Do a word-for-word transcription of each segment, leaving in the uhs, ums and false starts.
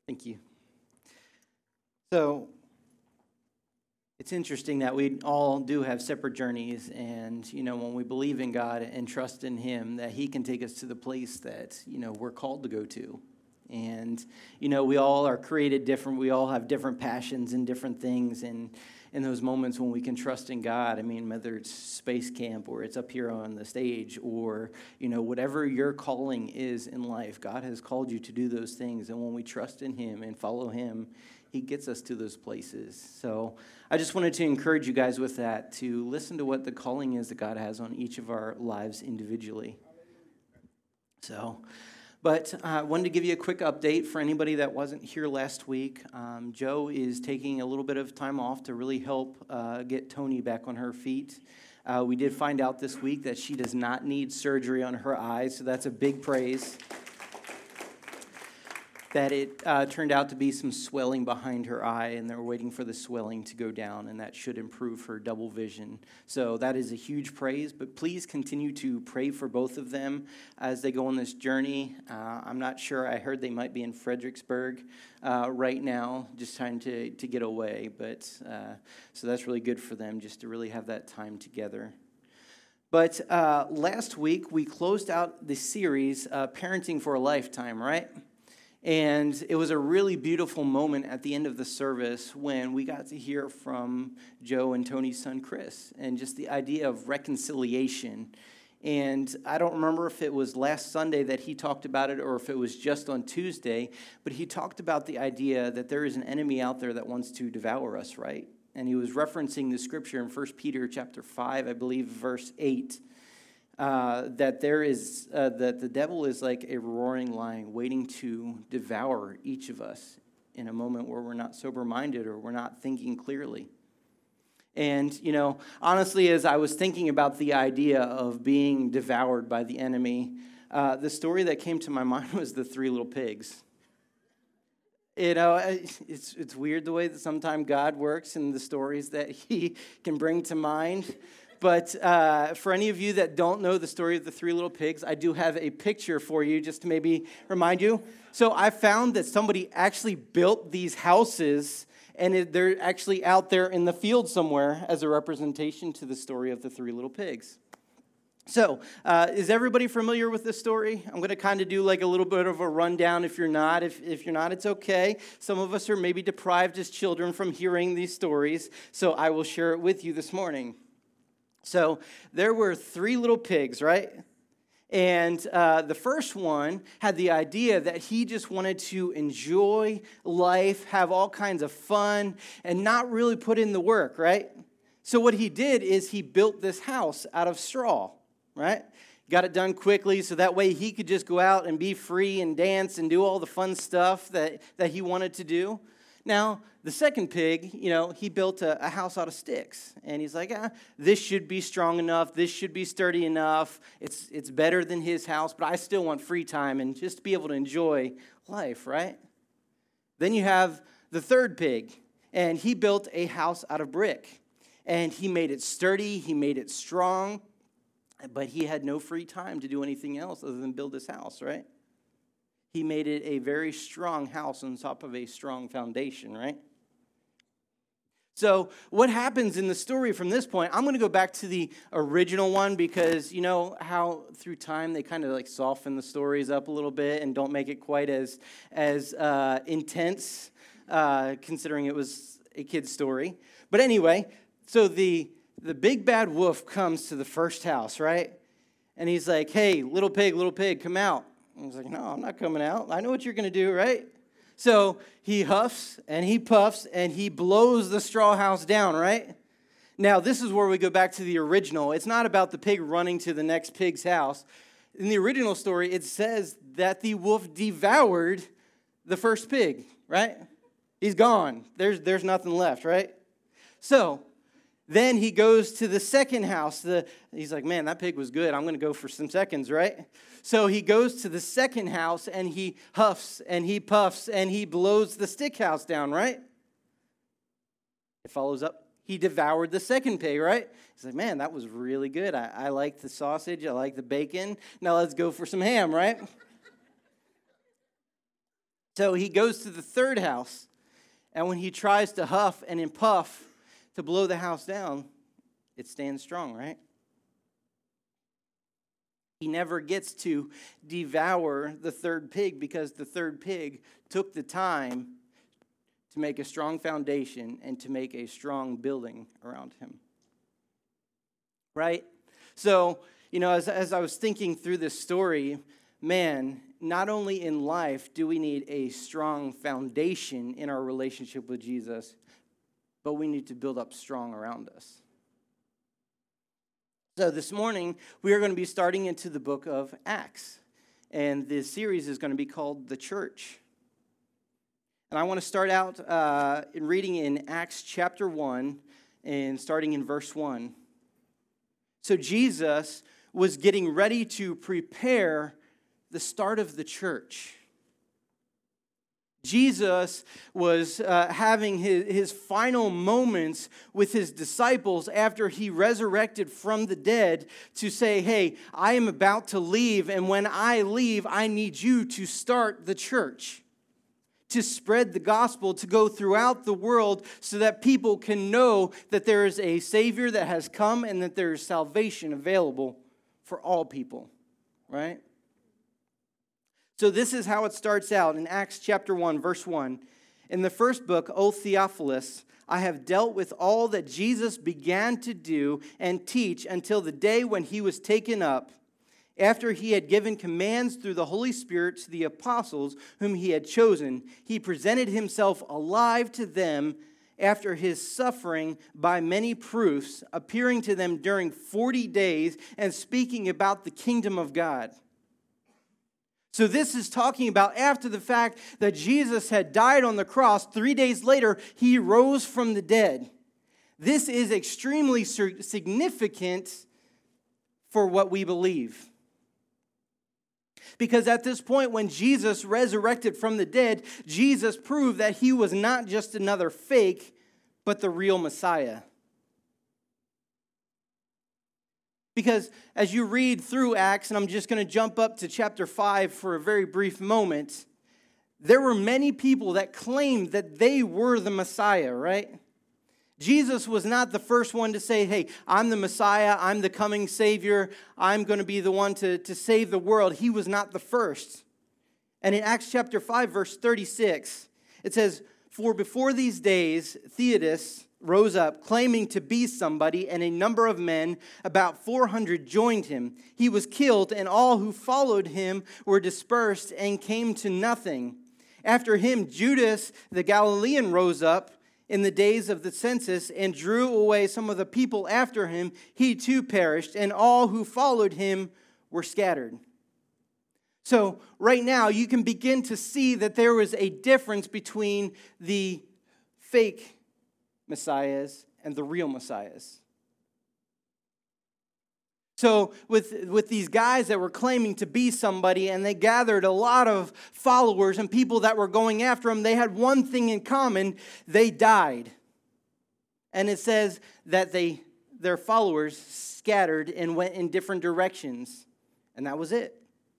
Thank you. So it's interesting that we all do have separate journeys, and you know, when we believe in God and trust in Him, that He can take us to the place that you know we're called to go to. And you know, we all are created different. We all have different passions and different things, and in those moments when we can trust in God, I mean, whether it's space camp or it's up here on the stage, or you know, whatever your calling is in life, God has called you to do those things. And when we trust in Him and follow Him, He gets us to those places. So I just wanted to encourage you guys with that, to listen to what the calling is that God has on each of our lives individually. So, but I uh, wanted to give you a quick update for anybody that wasn't here last week. Um, Joe is taking a little bit of time off to really help uh, get Tony back on her feet. Uh, we did find out this week that she does not need surgery on her eyes, so that's a big praise. That it uh, turned out to be some swelling behind her eye, and they're waiting for the swelling to go down, and that should improve her double vision. So that is a huge praise, but please continue to pray for both of them as they go on this journey. Uh, I'm not sure. I heard they might be in Fredericksburg uh, right now, just trying to, to get away, but uh, so that's really good for them, just to really have that time together. But uh, last week, we closed out the series, uh, Parenting for a Lifetime, right? And it was a really beautiful moment at the end of the service when we got to hear from Joe and Tony's son, Chris, and just the idea of reconciliation. And I don't remember if it was last Sunday that he talked about it or if it was just on Tuesday, but he talked about the idea that there is an enemy out there that wants to devour us, right? And he was referencing the scripture in First Peter chapter five, I believe, verse eight. Uh, that there is uh, that the devil is like a roaring lion waiting to devour each of us in a moment where we're not sober-minded or we're not thinking clearly. And, you know, honestly, as I was thinking about the idea of being devoured by the enemy, uh, the story that came to my mind was the Three Little Pigs. You know, it's it's weird the way that sometimes God works in the stories that He can bring to mind. But uh, for any of you that don't know the story of the Three Little Pigs, I do have a picture for you just to maybe remind you. So I found that somebody actually built these houses, and it, they're actually out there in the field somewhere as a representation to the story of the Three Little Pigs. So uh, is everybody familiar with this story? I'm going to kind of do like a little bit of a rundown. If you're not, if, if you're not, it's okay. Some of us are maybe deprived as children from hearing these stories, so I will share it with you this morning. So there were three little pigs, right? And uh, the first one had the idea that he just wanted to enjoy life, have all kinds of fun, and not really put in the work, right? So what he did is he built this house out of straw, right? Got it done quickly so that way he could just go out and be free and dance and do all the fun stuff that, that he wanted to do. Now, the second pig, you know, he built a, a house out of sticks. And he's like, ah, this should be strong enough. This should be sturdy enough. It's it's better than his house, but I still want free time and just to be able to enjoy life, right? Then you have the third pig, and he built a house out of brick. And he made it sturdy. He made it strong. But he had no free time to do anything else other than build his house, right? He made it a very strong house on top of a strong foundation, right? So what happens in the story from this point, I'm going to go back to the original one because you know how through time they kind of like soften the stories up a little bit and don't make it quite as, as uh, intense, uh, considering it was a kid's story. But anyway, so the, the big bad wolf comes to the first house, right? And he's like, hey, little pig, little pig, come out. And he's like, no, I'm not coming out. I know what you're going to do, right? So he huffs and he puffs and he blows the straw house down, right? Now, this is where we go back to the original. It's not about the pig running to the next pig's house. In the original story, it says that the wolf devoured the first pig, right? He's gone. There's, there's nothing left, right? So then he goes to the second house. The, he's like, man, that pig was good. I'm going to go for some seconds, right? So he goes to the second house, and he huffs, and he puffs, and he blows the stick house down, right? It follows up. He devoured the second pig, right? He's like, man, that was really good. I, I like the sausage. I like the bacon. Now let's go for some ham, right? So he goes to the third house, and when he tries to huff and puff to blow the house down, it stands strong, right? He never gets to devour the third pig because the third pig took the time to make a strong foundation and to make a strong building around him. Right? So, you know, as, as I was thinking through this story, man, not only in life do we need a strong foundation in our relationship with Jesus, but we need to build up strong around us. So this morning, we are going to be starting into the book of Acts. And this series is going to be called The Church. And I want to start out uh, in reading in Acts chapter one and starting in verse one. So Jesus was getting ready to prepare the start of the church. Jesus was uh, having his, his final moments with his disciples after he resurrected from the dead to say, hey, I am about to leave, and when I leave, I need you to start the church, to spread the gospel, to go throughout the world so that people can know that there is a Savior that has come and that there is salvation available for all people, right? So this is how it starts out in Acts chapter one, verse one. In the first book, O Theophilus, I have dealt with all that Jesus began to do and teach until the day when he was taken up, after he had given commands through the Holy Spirit to the apostles whom he had chosen. He presented himself alive to them after his suffering by many proofs, appearing to them during forty days and speaking about the kingdom of God. So this is talking about after the fact that Jesus had died on the cross, three days later, he rose from the dead. This is extremely significant for what we believe. Because at this point, when Jesus resurrected from the dead, Jesus proved that he was not just another fake, but the real Messiah. Because as you read through Acts, and I'm just going to jump up to chapter five for a very brief moment, there were many people that claimed that they were the Messiah, right? Jesus was not the first one to say, hey, I'm the Messiah, I'm the coming Savior, I'm going to be the one to, to save the world. He was not the first. And in Acts chapter five, verse thirty-six, it says, for before these days, Theudas rose up, claiming to be somebody, and a number of men, about four hundred, joined him. He was killed, and all who followed him were dispersed and came to nothing. After him, Judas the Galilean rose up in the days of the census and drew away some of the people after him. He too perished, and all who followed him were scattered. So right now, you can begin to see that there was a difference between the fake messiahs and the real messiahs. So with, with these guys that were claiming to be somebody, and they gathered a lot of followers and people that were going after them, they had one thing in common: they died. And it says that they their followers scattered and went in different directions. And that was it.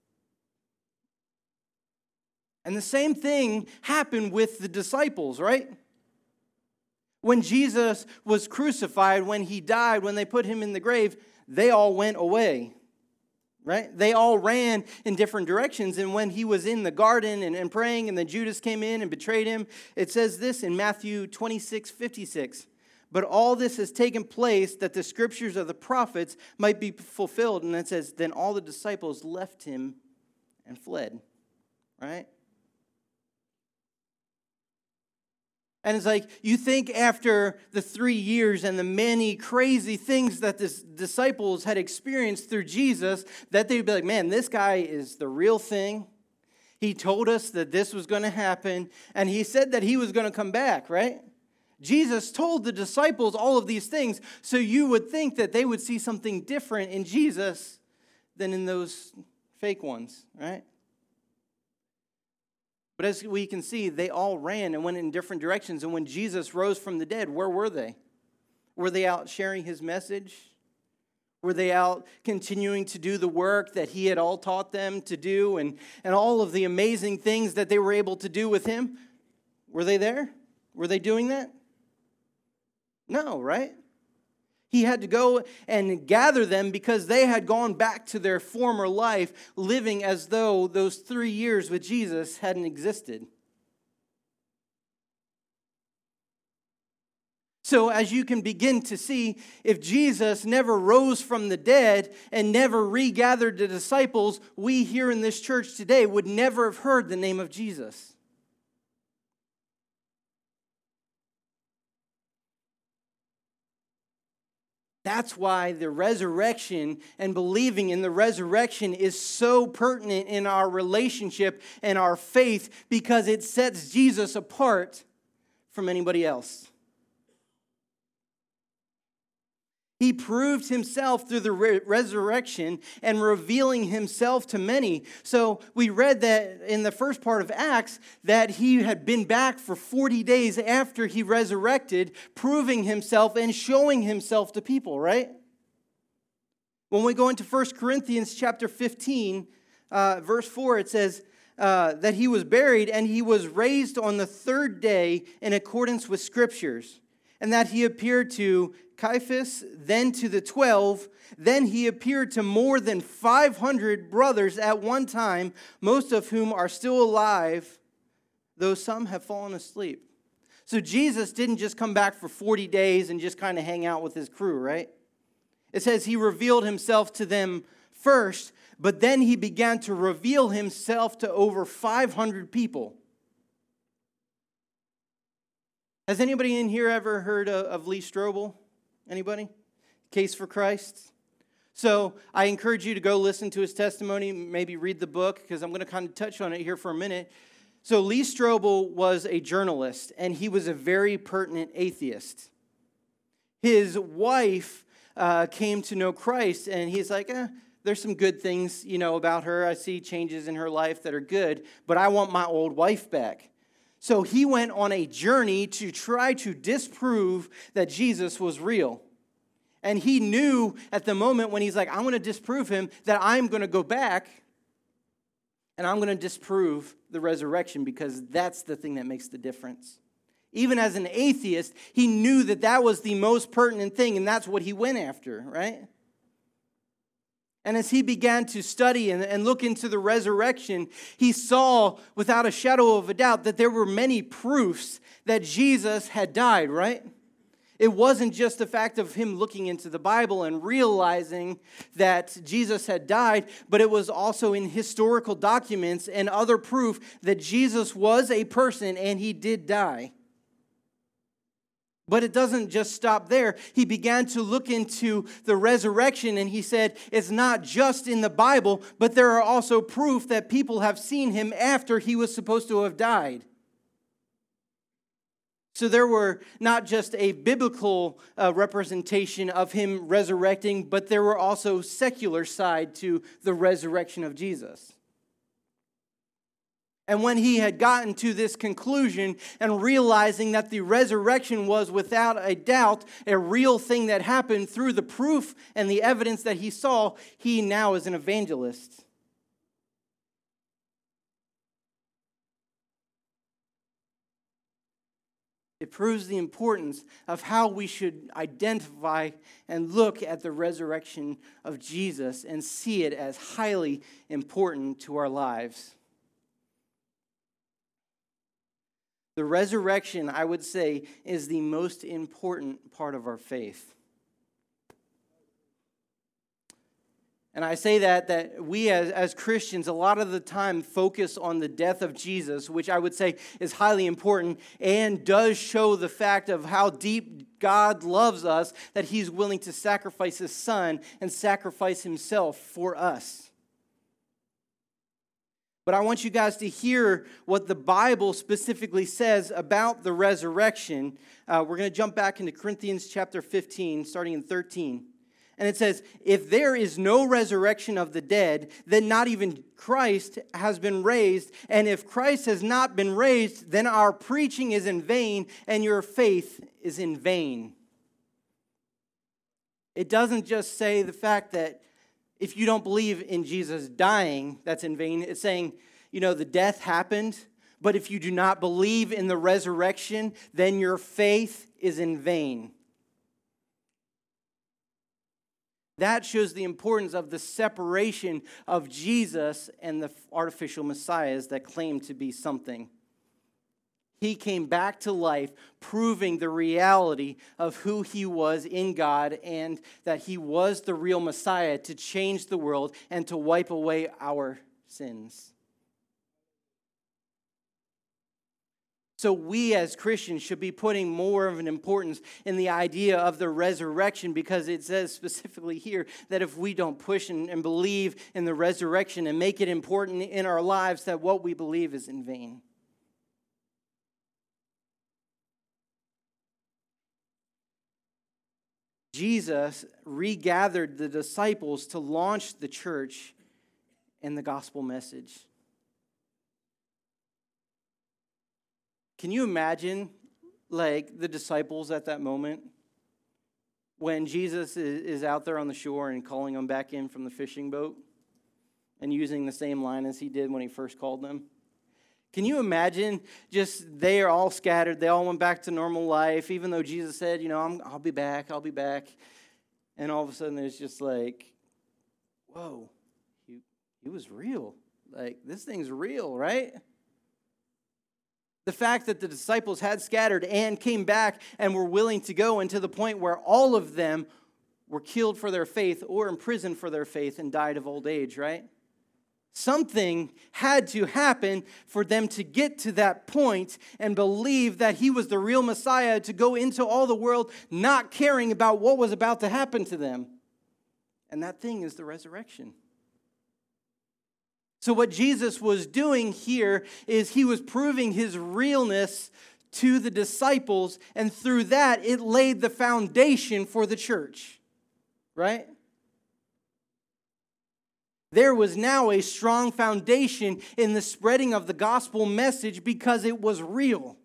And the same thing happened with the disciples, right? When Jesus was crucified, when he died, when they put him in the grave, they all went away, right? They all ran in different directions. And when he was in the garden and, and praying, and then Judas came in and betrayed him, it says this in Matthew twenty-six fifty-six. But all this has taken place that the scriptures of the prophets might be fulfilled. And it says, then all the disciples left him and fled, right? And it's like, you think after the three years and the many crazy things that the disciples had experienced through Jesus, that they'd be like, man, this guy is the real thing. He told us that this was going to happen, and he said that he was going to come back, right? Jesus told the disciples all of these things, so you would think that they would see something different in Jesus than in those fake ones, right? But as we can see, they all ran and went in different directions. And when Jesus rose from the dead, where were they? Were they out sharing his message? Were they out continuing to do the work that he had all taught them to do and, and all of the amazing things that they were able to do with him? Were they there? Were they doing that? No, right? He had to go and gather them because they had gone back to their former life, living as though those three years with Jesus hadn't existed. So as you can begin to see, if Jesus never rose from the dead and never regathered the disciples, we here in this church today would never have heard the name of Jesus. That's why the resurrection and believing in the resurrection is so pertinent in our relationship and our faith, because it sets Jesus apart from anybody else. He proved himself through the re- resurrection and revealing himself to many. So we read that in the first part of Acts that he had been back for forty days after he resurrected, proving himself and showing himself to people, right? When we go into First Corinthians chapter fifteen, uh, verse four, it says uh, that he was buried and he was raised on the third day in accordance with Scriptures, and that he appeared to Cephas, then to the twelve. Then he appeared to more than five hundred brothers at one time, most of whom are still alive, though some have fallen asleep. So Jesus didn't just come back for forty days and just kind of hang out with his crew, right? It says he revealed himself to them first, but then he began to reveal himself to over five hundred people. Has anybody in here ever heard of, of Lee Strobel? Anybody? Case for Christ? So I encourage you to go listen to his testimony, maybe read the book, because I'm going to kind of touch on it here for a minute. So Lee Strobel was a journalist, and he was a very pertinent atheist. His wife uh, came to know Christ, and he's like, eh, there's some good things, you know, about her. I see changes in her life that are good, but I want my old wife back. So he went on a journey to try to disprove that Jesus was real. And he knew at the moment when he's like, I'm going to disprove him, that I'm going to go back and I'm going to disprove the resurrection, because that's the thing that makes the difference. Even as an atheist, he knew that that was the most pertinent thing, and that's what he went after, right? And as he began to study and, and look into the resurrection, he saw without a shadow of a doubt that there were many proofs that Jesus had died, right? It wasn't just the fact of him looking into the Bible and realizing that Jesus had died, but it was also in historical documents and other proof that Jesus was a person and he did die. But it doesn't just stop there. He began to look into the resurrection, and he said, it's not just in the Bible, but there are also proof that people have seen him after he was supposed to have died. So there were not just a biblical uh, representation of him resurrecting, but there were also secular side to the resurrection of Jesus. And when he had gotten to this conclusion and realizing that the resurrection was without a doubt a real thing that happened through the proof and the evidence that he saw, he now is an evangelist. It proves the importance of how we should identify and look at the resurrection of Jesus and see it as highly important to our lives. The resurrection, I would say, is the most important part of our faith. And I say that, that we as, as Christians, a lot of the time focus on the death of Jesus, which I would say is highly important and does show the fact of how deep God loves us, that he's willing to sacrifice his son and sacrifice himself for us. But I want you guys to hear what the Bible specifically says about the resurrection. Uh, we're going to jump back into Corinthians chapter fifteen, starting in thirteen. And it says, if there is no resurrection of the dead, then not even Christ has been raised. And if Christ has not been raised, then our preaching is in vain and your faith is in vain. It doesn't just say the fact that if you don't believe in Jesus dying, that's in vain. It's saying, you know, the death happened, but if you do not believe in the resurrection, then your faith is in vain. That shows the importance of the separation of Jesus and the artificial messiahs that claim to be something. He came back to life, proving the reality of who he was in God and that he was the real Messiah to change the world and to wipe away our sins. So we as Christians should be putting more of an importance in the idea of the resurrection, because it says specifically here that if we don't push and, and believe in the resurrection and make it important in our lives, that what we believe is in vain. Jesus regathered the disciples to launch the church and the gospel message. Can you imagine, like, the disciples at that moment when Jesus is out there on the shore and calling them back in from the fishing boat and using the same line as he did when he first called them? Can you imagine just they are all scattered. They all went back to normal life, even though Jesus said, you know, I'm, I'll be back, I'll be back. And all of a sudden it's just like, whoa, he, he was real. Like, this thing's real, right? The fact that the disciples had scattered and came back and were willing to go, and to the point where all of them were killed for their faith or imprisoned for their faith and died of old age, right? Something had to happen for them to get to that point and believe that he was the real Messiah, to go into all the world not caring about what was about to happen to them. And that thing is the resurrection. So what Jesus was doing here is he was proving his realness to the disciples, and through that it laid the foundation for the church, right? There was now a strong foundation in the spreading of the gospel message because it was real.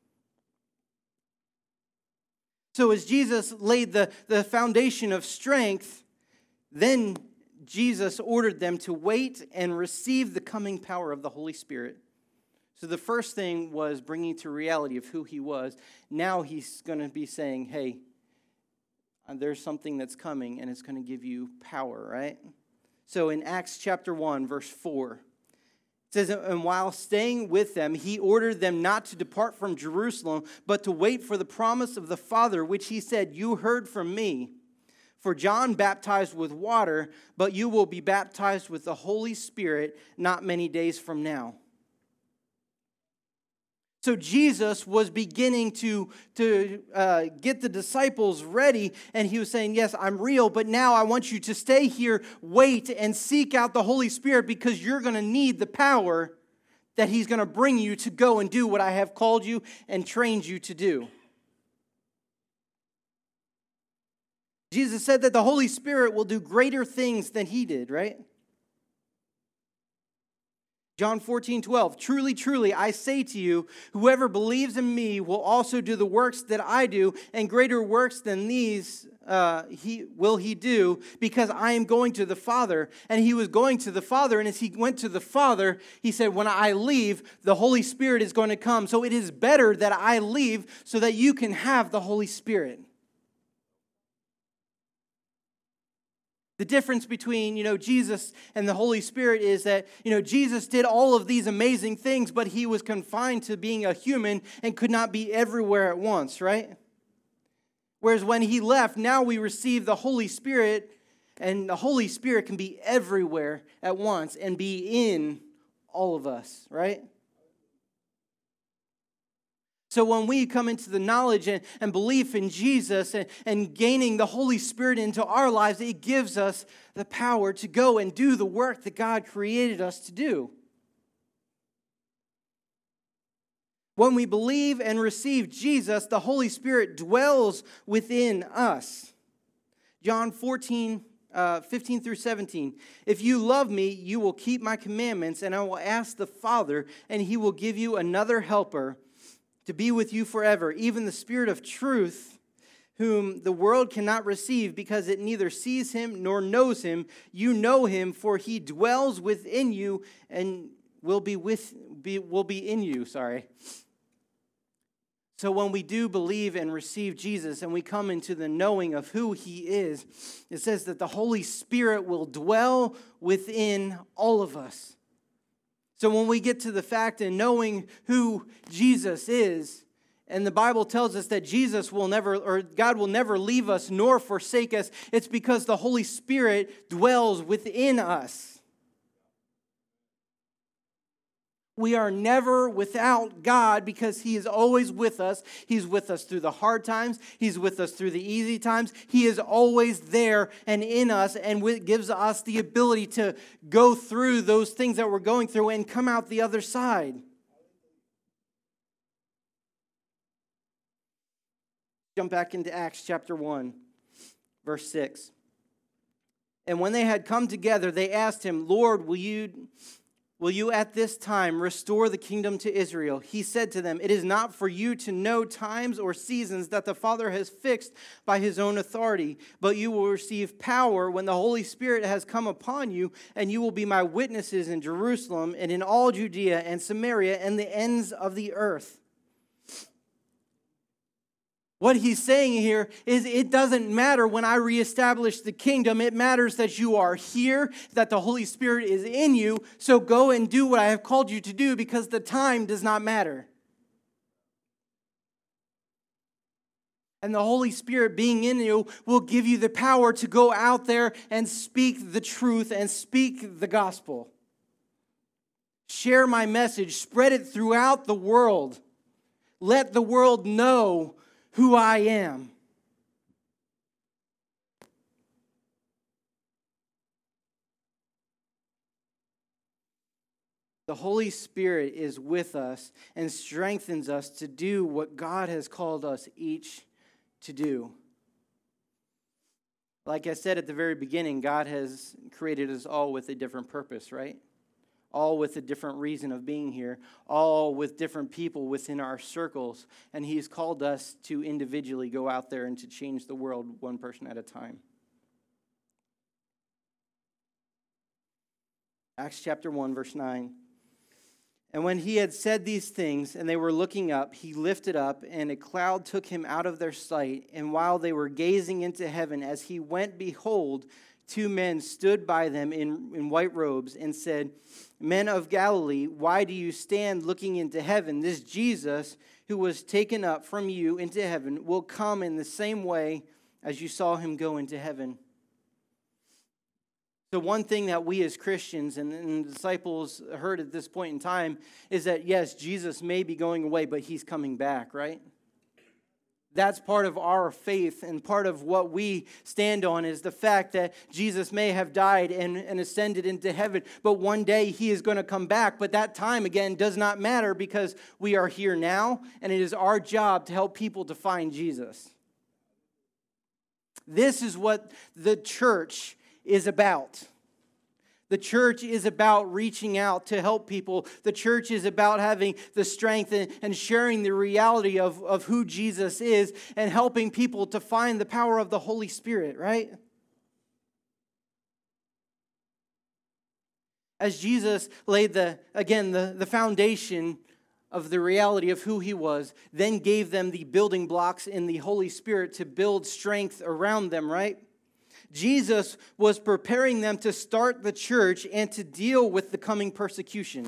So as Jesus laid the, the foundation of strength, then Jesus ordered them to wait and receive the coming power of the Holy Spirit. So the first thing was bringing to reality of who he was. Now he's going to be saying, hey, there's something that's coming and it's going to give you power, right? So in Acts chapter one, verse four, it says, and while staying with them, he ordered them not to depart from Jerusalem, but to wait for the promise of the Father, which he said, you heard from me. For John baptized with water, but you will be baptized with the Holy Spirit not many days from now. So Jesus was beginning to, to uh, get the disciples ready, and he was saying, yes, I'm real, but now I want you to stay here, wait, and seek out the Holy Spirit, because you're going to need the power that he's going to bring you to go and do what I have called you and trained you to do. Jesus said that the Holy Spirit will do greater things than he did, right? John fourteen twelve, truly, truly, I say to you, whoever believes in me will also do the works that I do, and greater works than these uh, he will he do, because I am going to the Father. And he was going to the Father, and as he went to the Father, he said, when I leave, the Holy Spirit is going to come. So it is better that I leave so that you can have the Holy Spirit. The difference between, you know, Jesus and the Holy Spirit is that, you know, Jesus did all of these amazing things, but he was confined to being a human and could not be everywhere at once, right? Whereas when he left, now we receive the Holy Spirit, and the Holy Spirit can be everywhere at once and be in all of us, right? So when we come into the knowledge and, and belief in Jesus and, and gaining the Holy Spirit into our lives, it gives us the power to go and do the work that God created us to do. When we believe and receive Jesus, the Holy Spirit dwells within us. John fourteen, uh, fifteen through seventeen. If you love me, you will keep my commandments, and I will ask the Father, and he will give you another helper to be with you forever, even the Spirit of truth, whom the world cannot receive because it neither sees him nor knows him. You know him, for he dwells within you and will be with be, will be in you, sorry. So when we do believe and receive Jesus and we come into the knowing of who he is, it says that the Holy Spirit will dwell within all of us. So when we get to the fact in knowing who Jesus is, and the Bible tells us that Jesus will never, or God will never leave us nor forsake us, it's because the Holy Spirit dwells within us. We are never without God because he is always with us. He's with us through the hard times. He's with us through the easy times. He is always there and in us, and gives us the ability to go through those things that we're going through and come out the other side. Jump back into Acts chapter one, verse six. And when they had come together, they asked him, Lord, will you, will you at this time restore the kingdom to Israel? He said to them, it is not for you to know times or seasons that the Father has fixed by his own authority, but you will receive power when the Holy Spirit has come upon you, and you will be my witnesses in Jerusalem and in all Judea and Samaria and the ends of the earth. What he's saying here is it doesn't matter when I reestablish the kingdom. It matters that you are here, that the Holy Spirit is in you. So go and do what I have called you to do because the time does not matter. And the Holy Spirit being in you will give you the power to go out there and speak the truth and speak the gospel. Share my message. Spread it throughout the world. Let the world know who I am. The Holy Spirit is with us and strengthens us to do what God has called us each to do. Like I said at the very beginning, God has created us all with a different purpose, right? All with a different reason of being here, all with different people within our circles. And he's called us to individually go out there and to change the world one person at a time. Acts chapter one, verse nine. And when he had said these things, and they were looking up, he lifted up, and a cloud took him out of their sight. And while they were gazing into heaven, as he went, behold, two men stood by them in, in white robes and said, Men of Galilee, why do you stand looking into heaven? This Jesus, who was taken up from you into heaven, will come in the same way as you saw him go into heaven. So one thing that we as Christians and, and disciples heard at this point in time is that, yes, Jesus may be going away, but he's coming back, right? That's part of our faith, and part of what we stand on is the fact that Jesus may have died and, and ascended into heaven, but one day he is going to come back. But that time, again, does not matter because we are here now, and it is our job to help people to find Jesus. This is what the church is about. The church is about reaching out to help people. The church is about having the strength and, and sharing the reality of, of who Jesus is and helping people to find the power of the Holy Spirit, right? As Jesus laid the, again, the, the foundation of the reality of who he was, then gave them the building blocks in the Holy Spirit to build strength around them, right? Jesus was preparing them to start the church and to deal with the coming persecution.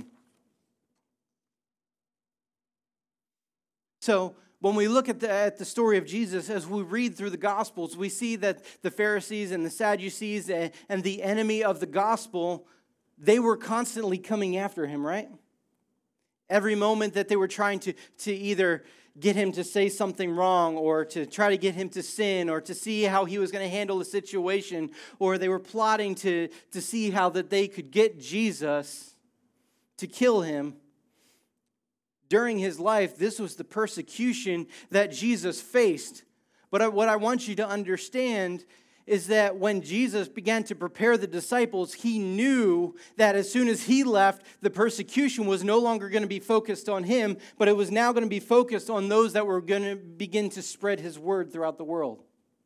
So when we look at the, at the story of Jesus, as we read through the Gospels, we see that the Pharisees and the Sadducees and, and the enemy of the gospel, they were constantly coming after him, right? Every moment that they were trying to, to either get him to say something wrong or to try to get him to sin or to see how he was going to handle the situation, or they were plotting to, to see how that they could get Jesus to kill him. During his life, this was the persecution that Jesus faced. But what I want you to understand is that when Jesus began to prepare the disciples, he knew that as soon as he left, the persecution was no longer going to be focused on him, but it was now going to be focused on those that were going to begin to spread his word throughout the world.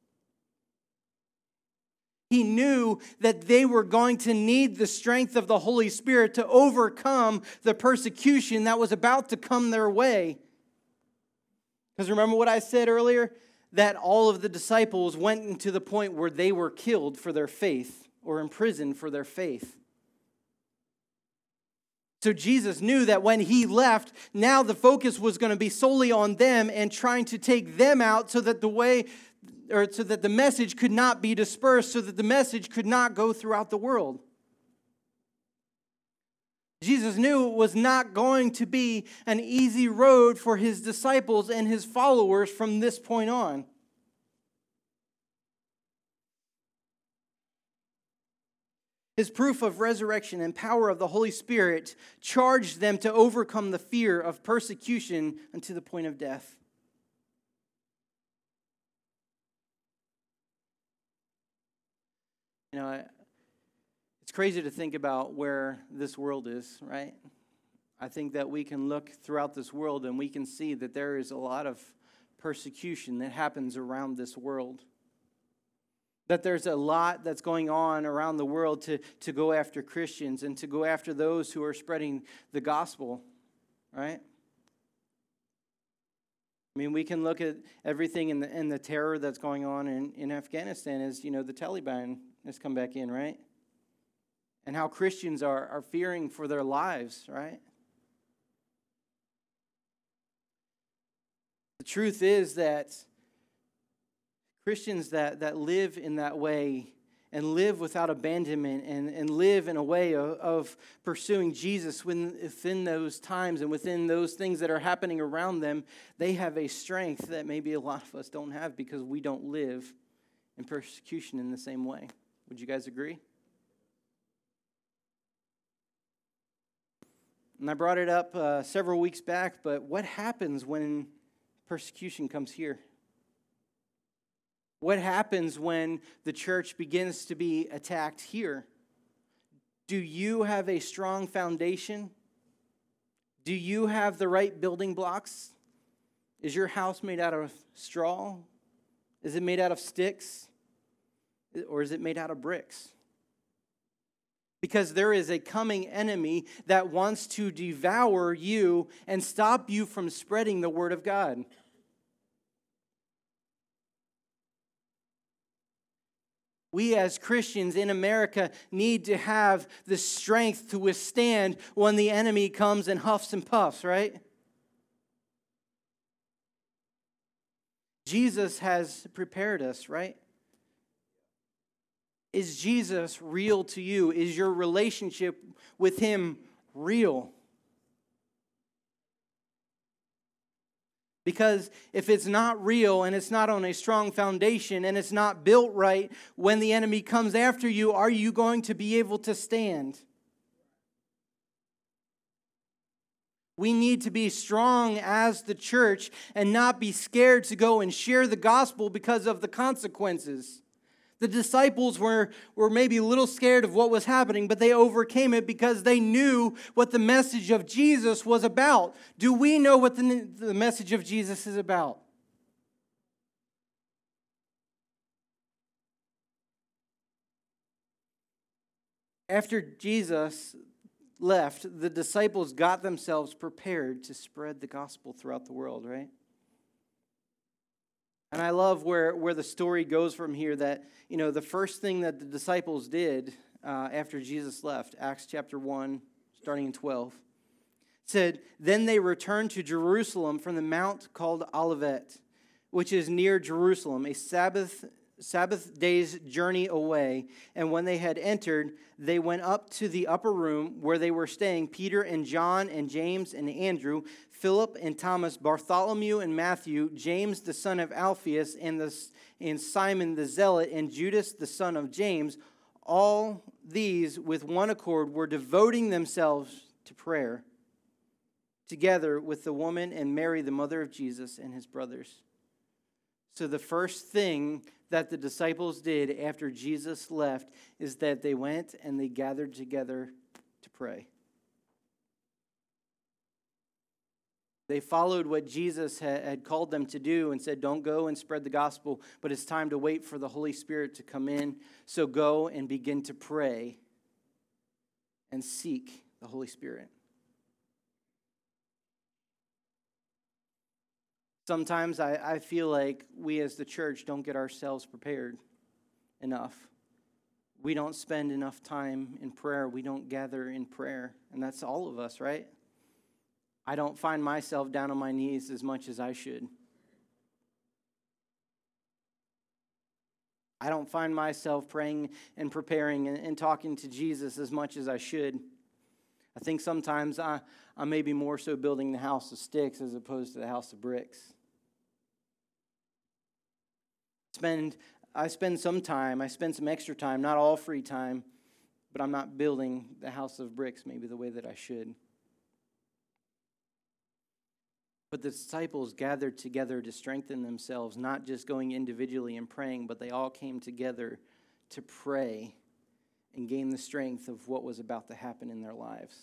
He knew that they were going to need the strength of the Holy Spirit to overcome the persecution that was about to come their way. Because remember what I said earlier? That all of the disciples went into the point where they were killed for their faith or imprisoned for their faith. So Jesus knew that when he left, now the focus was going to be solely on them and trying to take them out so that the way, or so that the message could not be dispersed, so that the message could not go throughout the world. Jesus knew it was not going to be an easy road for his disciples and his followers from this point on. His proof of resurrection and power of the Holy Spirit charged them to overcome the fear of persecution unto the point of death. You know, I, it's crazy to think about where this world is, right? I think that we can look throughout this world and we can see that there is a lot of persecution that happens around this world. That there's a lot that's going on around the world to, to go after Christians and to go after those who are spreading the gospel, right? I mean, we can look at everything in the, in the terror that's going on in, in Afghanistan as, you know, the Taliban has come back in, right? And how Christians are, are fearing for their lives, right? The truth is that Christians that, that live in that way and live without abandonment and, and live in a way of, of pursuing Jesus within, within those times and within those things that are happening around them, they have a strength that maybe a lot of us don't have because we don't live in persecution in the same way. Would you guys agree? And I brought it up uh, several weeks back, but what happens when persecution comes here? What happens when the church begins to be attacked here? Do you have a strong foundation? Do you have the right building blocks? Is your house made out of straw? Is it made out of sticks? Or is it made out of bricks? Because there is a coming enemy that wants to devour you and stop you from spreading the word of God. We as Christians in America need to have the strength to withstand when the enemy comes and huffs and puffs, right? Jesus has prepared us, right? Is Jesus real to you? Is your relationship with him real? Because if it's not real and it's not on a strong foundation and it's not built right, when the enemy comes after you, are you going to be able to stand? We need to be strong as the church and not be scared to go and share the gospel because of the consequences. The disciples were, were maybe a little scared of what was happening, but they overcame it because they knew what the message of Jesus was about. Do we know what the, the message of Jesus is about? After Jesus left, the disciples got themselves prepared to spread the gospel throughout the world, right? And I love where, where the story goes from here that, you know, the first thing that the disciples did uh, after Jesus left, Acts chapter one, starting in twelve, said, "Then they returned to Jerusalem from the mount called Olivet, which is near Jerusalem, a Sabbath Sabbath day's journey away. And when they had entered, they went up to the upper room where they were staying, Peter and John and James and Andrew, Philip and Thomas, Bartholomew and Matthew, James the son of Alphaeus, and, the, and Simon the Zealot, and Judas the son of James. All these with one accord were devoting themselves to prayer, together with the woman and Mary, the mother of Jesus, and his brothers." So the first thing that the disciples did after Jesus left is that they went and they gathered together to pray. They followed what Jesus had called them to do and said, don't go and spread the gospel, but it's time to wait for the Holy Spirit to come in. So go and begin to pray and seek the Holy Spirit. Sometimes I, I feel like we as the church don't get ourselves prepared enough. We don't spend enough time in prayer. We don't gather in prayer. And that's all of us, right? I don't find myself down on my knees as much as I should. I don't find myself praying and preparing and, and talking to Jesus as much as I should. I think sometimes I, I may be more so building the house of sticks as opposed to the house of bricks. Spend, I spend some time, I spend some extra time, not all free time, but I'm not building the house of bricks maybe the way that I should. But the disciples gathered together to strengthen themselves, not just going individually and praying, but they all came together to pray and gain the strength of what was about to happen in their lives.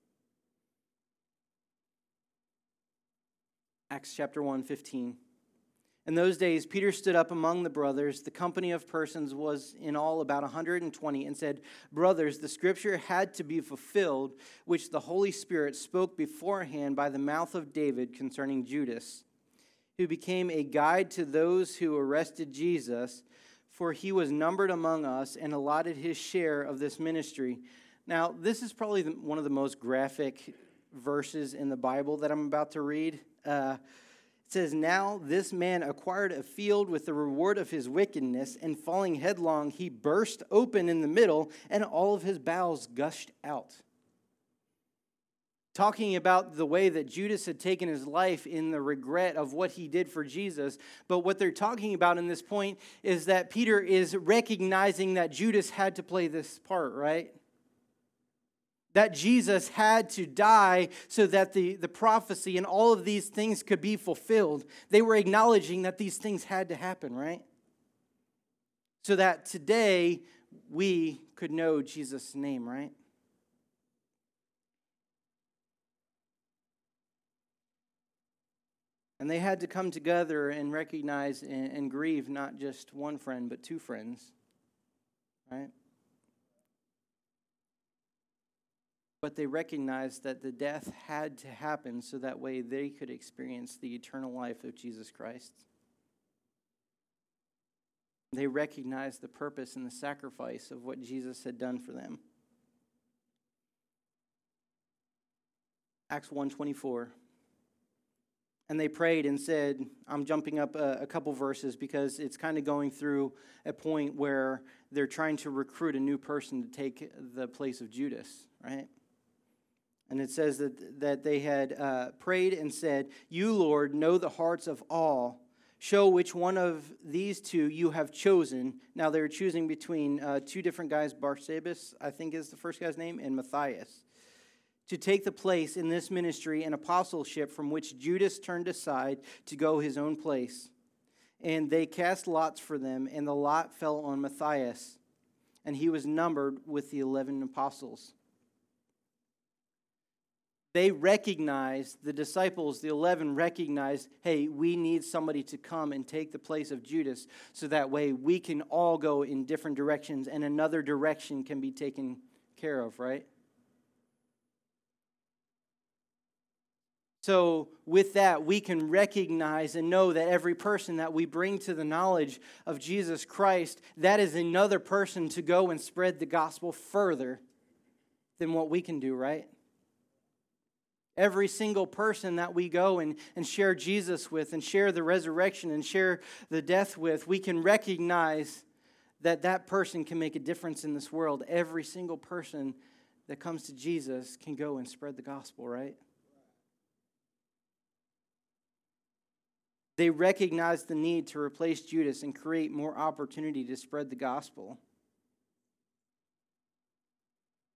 Acts chapter one, fifteen. In those days, Peter stood up among the brothers. The company of persons was in all about one hundred twenty, and said, brothers, the scripture had to be fulfilled, which the Holy Spirit spoke beforehand by the mouth of David concerning Judas, who became a guide to those who arrested Jesus, for he was numbered among us and allotted his share of this ministry. Now, this is probably the, one of the most graphic verses in the Bible that I'm about to read. Uh, It says, now this man acquired a field with the reward of his wickedness, and falling headlong, he burst open in the middle, and all of his bowels gushed out. Talking about the way that Judas had taken his life in the regret of what he did for Jesus. But what they're talking about in this point is that Peter is recognizing that Judas had to play this part, right? That Jesus had to die so that the, the prophecy and all of these things could be fulfilled. They were acknowledging that these things had to happen, right? So that today we could know Jesus' name, right? And they had to come together and recognize and, and grieve not just one friend, but two friends, right? But they recognized that the death had to happen so that way they could experience the eternal life of Jesus Christ. They recognized the purpose and the sacrifice of what Jesus had done for them. Acts one twenty-four. And they prayed and said, I'm jumping up a, a couple verses because it's kind of going through a point where they're trying to recruit a new person to take the place of Judas, right? And it says that, that they had uh, prayed and said, you, Lord, know the hearts of all. Show which one of these two you have chosen. Now they were choosing between uh, two different guys, Barsabbas, I think is the first guy's name, and Matthias, to take the place in this ministry and apostleship from which Judas turned aside to go his own place. And they cast lots for them, and the lot fell on Matthias, and he was numbered with the eleven apostles. They recognized, the disciples, the eleven recognized, hey, we need somebody to come and take the place of Judas so that way we can all go in different directions and another direction can be taken care of, right? So with that, we can recognize and know that every person that we bring to the knowledge of Jesus Christ, that is another person to go and spread the gospel further than what we can do, right? Every single person that we go and, and share Jesus with and share the resurrection and share the death with, we can recognize that that person can make a difference in this world. Every single person that comes to Jesus can go and spread the gospel, right? They recognized the need to replace Judas and create more opportunity to spread the gospel.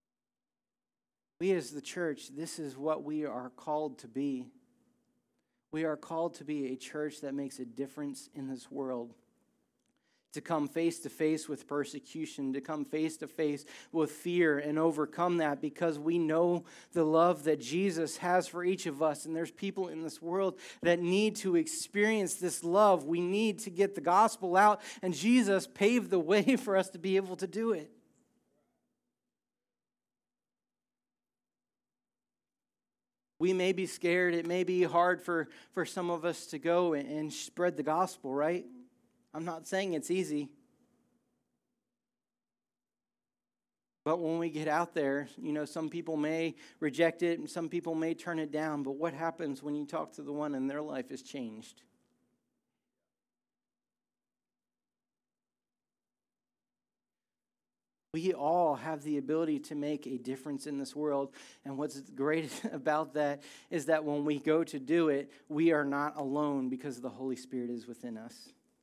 We as the church, this is what we are called to be. We are called to be a church that makes a difference in this world. To come face to face with persecution, to come face to face with fear and overcome that because we know the love that Jesus has for each of us. And there's people in this world that need to experience this love. We need to get the gospel out, and Jesus paved the way for us to be able to do it. We may be scared. It may be hard for, for some of us to go and, and spread the gospel, right? I'm not saying it's easy. But when we get out there, you know, some people may reject it and some people may turn it down. But what happens when you talk to the one and their life is changed? We all have the ability to make a difference in this world. And what's great about that is that when we go to do it, we are not alone because the Holy Spirit is within us.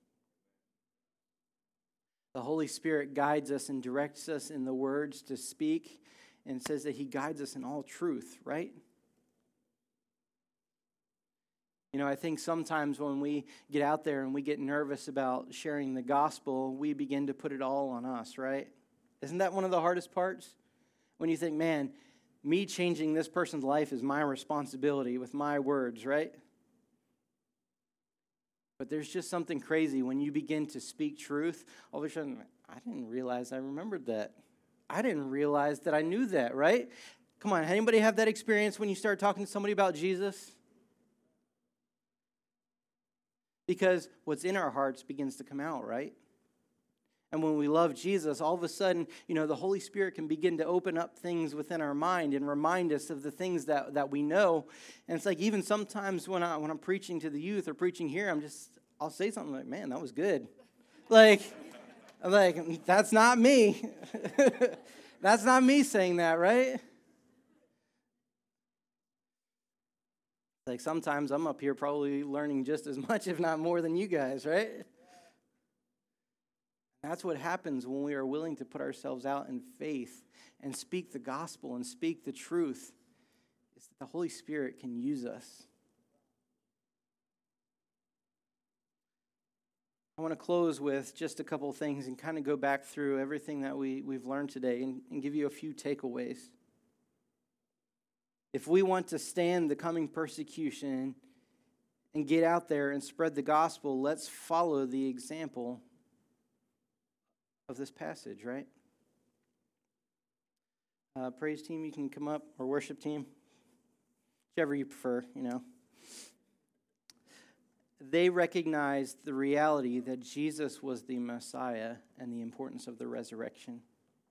The Holy Spirit guides us and directs us in the words to speak and says that he guides us in all truth, right? You know, I think sometimes when we get out there and we get nervous about sharing the gospel, we begin to put it all on us, right? Isn't that one of the hardest parts? When you think, man, me changing this person's life is my responsibility with my words, right? But there's just something crazy when you begin to speak truth. All of a sudden, I didn't realize I remembered that. I didn't realize that I knew that, right? Come on, anybody have that experience when you start talking to somebody about Jesus? Because what's in our hearts begins to come out, right? And when we love Jesus, all of a sudden, you know, the Holy Spirit can begin to open up things within our mind and remind us of the things that, that we know. And it's like even sometimes when, I, when I'm preaching to the youth or preaching here, I'm just, I'll say something like, man, that was good. Like, I'm like, that's not me. That's not me saying that, right? Like sometimes I'm up here probably learning just as much, if not more than you guys, right? That's what happens when we are willing to put ourselves out in faith and speak the gospel and speak the truth, is that the Holy Spirit can use us. I want to close with just a couple of things and kind of go back through everything that we, we've learned today and, and give you a few takeaways. If we want to stand the coming persecution and get out there and spread the gospel, let's follow the example of this passage, right? Uh, praise team, you can come up, or worship team, whichever you prefer, you know. They recognized the reality that Jesus was the Messiah and the importance of the resurrection.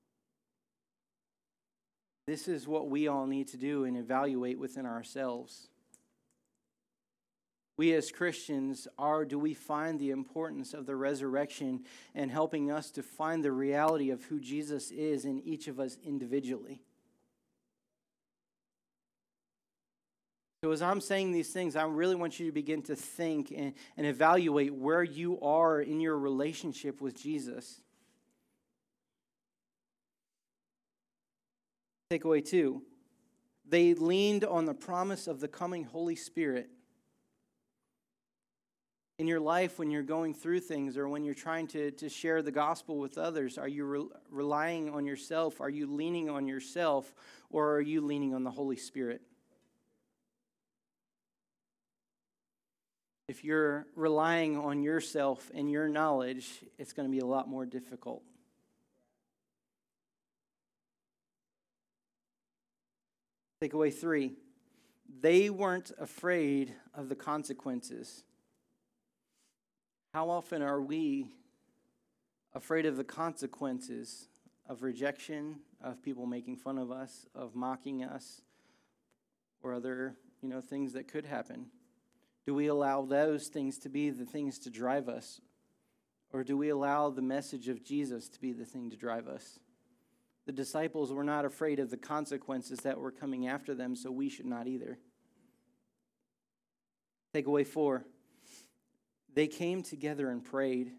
This is what we all need to do and evaluate within ourselves. We as Christians are, do we find the importance of the resurrection and helping us to find the reality of who Jesus is in each of us individually? So as I'm saying these things, I really want you to begin to think and, and evaluate where you are in your relationship with Jesus. Takeaway two, they leaned on the promise of the coming Holy Spirit. In your life, when you're going through things or when you're trying to, to share the gospel with others, are you re- relying on yourself? Are you leaning on yourself? Or are you leaning on the Holy Spirit? If you're relying on yourself and your knowledge, it's going to be a lot more difficult. Takeaway three, they weren't afraid of the consequences. How often are we afraid of the consequences of rejection, of people making fun of us, of mocking us, or other, you know, things that could happen? Do we allow those things to be the things to drive us? Or do we allow the message of Jesus to be the thing to drive us? The disciples were not afraid of the consequences that were coming after them, so we should not either. Takeaway four. They came together and prayed.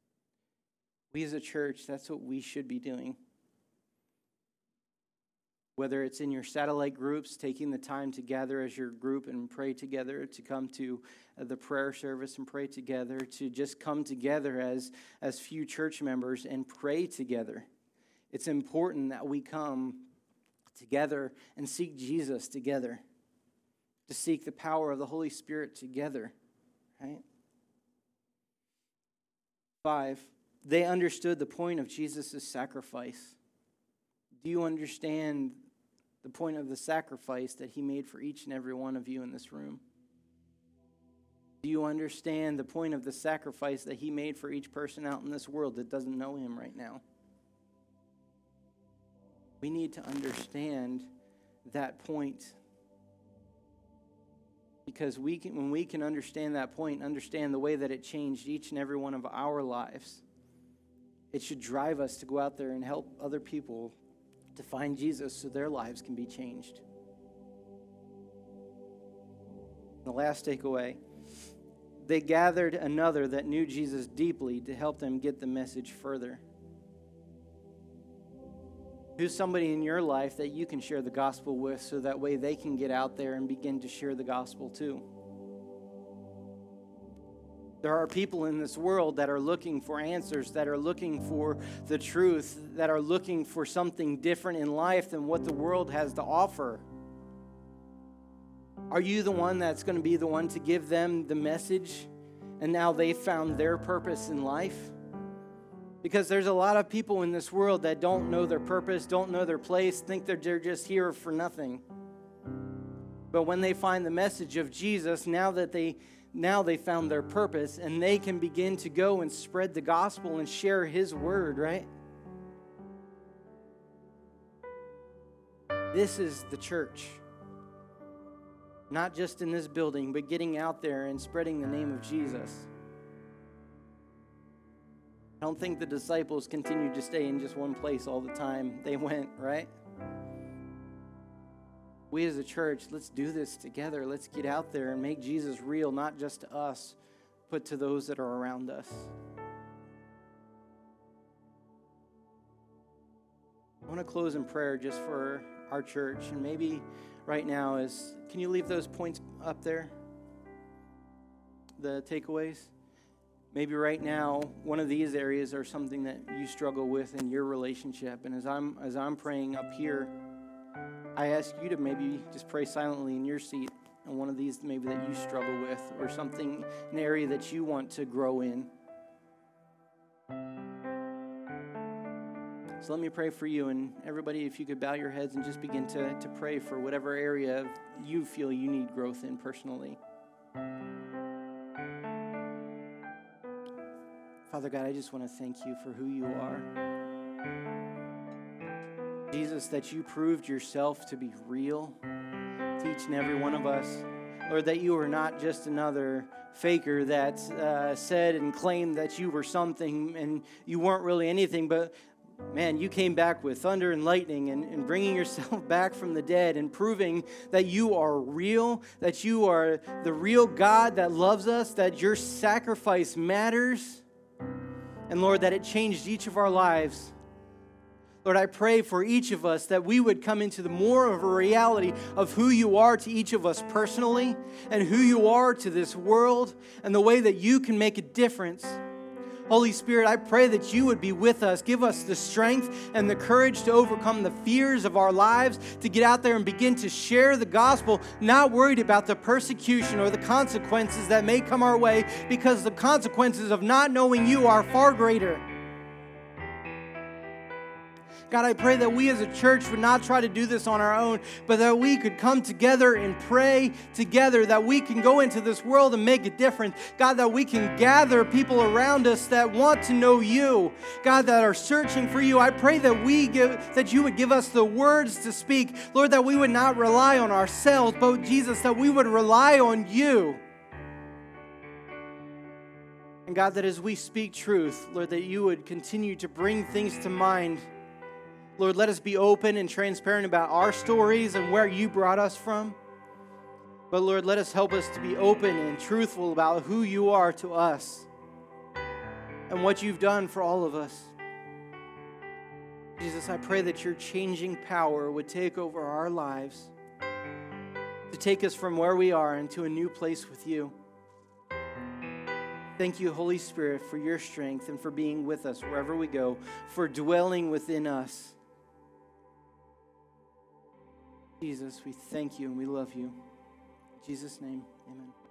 We as a church, that's what we should be doing. whether it's in your satellite groups, taking the time to gather as your group and pray together, to come to the prayer service and pray together, to just come together as, as few church members and pray together. It's important that we come together and seek Jesus together, to seek the power of the Holy Spirit together, right? Five, they understood the point of Jesus' sacrifice. Do you understand the point of the sacrifice that he made for each and every one of you in this room? Do you understand the point of the sacrifice that he made for each person out in this world that doesn't know him right now? We need to understand that point. Because we can, when we can understand that point, understand the way that it changed each and every one of our lives, it should drive us to go out there and help other people to find Jesus so their lives can be changed. The last takeaway, they gathered another that knew Jesus deeply to help them get the message further. Who's somebody in your life that you can share the gospel with so that way they can get out there and begin to share the gospel too? There are people in this world that are looking for answers, that are looking for the truth, that are looking for something different in life than what the world has to offer. Are you the one that's going to be the one to give them the message and now they've found their purpose in life? Because there's a lot of people in this world that don't know their purpose, don't know their place, think that they're just here for nothing. But when they find the message of Jesus, now that they now they found their purpose and they can begin to go and spread the gospel and share his word, right? This is the church. Not just in this building, but getting out there and spreading the name of Jesus. I don't think the disciples continued to stay in just one place all the time. They went, right? We as a church, let's do this together. Let's get out there and make Jesus real, not just to us, but to those that are around us. I want to close in prayer just for our church. And maybe right now is, can you leave those points up there? The takeaways? Maybe right now, one of these areas are something that you struggle with in your relationship. And as I'm as I'm praying up here, I ask you to maybe just pray silently in your seat on one of these maybe that you struggle with, or something, an area that you want to grow in. So let me pray for you, and everybody, if you could bow your heads and just begin to, to pray for whatever area you feel you need growth in personally. Father God, I just want to thank you for who you are. Jesus, that you proved yourself to be real to each and every one of us. Lord, that you were not just another faker that uh, said and claimed that you were something and you weren't really anything, but man, you came back with thunder and lightning and, and bringing yourself back from the dead and proving that you are real, that you are the real God that loves us, that your sacrifice matters, and Lord, that it changed each of our lives. Lord, I pray for each of us that we would come into the more of a reality of who you are to each of us personally and who you are to this world and the way that you can make a difference. Holy Spirit, I pray that you would be with us. Give us the strength and the courage to overcome the fears of our lives, to get out there and begin to share the gospel, not worried about the persecution or the consequences that may come our way, because the consequences of not knowing you are far greater. God, I pray that we as a church would not try to do this on our own, but that we could come together and pray together, that we can go into this world and make a difference. God, that we can gather people around us that want to know you. God, that are searching for you. I pray that we give, that you would give us the words to speak. Lord, that we would not rely on ourselves, but Jesus, that we would rely on you. And God, that as we speak truth, Lord, that you would continue to bring things to mind. Lord, let us be open and transparent about our stories and where you brought us from. But Lord, let us help us to be open and truthful about who you are to us and what you've done for all of us. Jesus, I pray that your changing power would take over our lives, to take us from where we are into a new place with you. Thank you, Holy Spirit, for your strength and for being with us wherever we go, for dwelling within us. Jesus, we thank you and we love you. In Jesus' name, amen.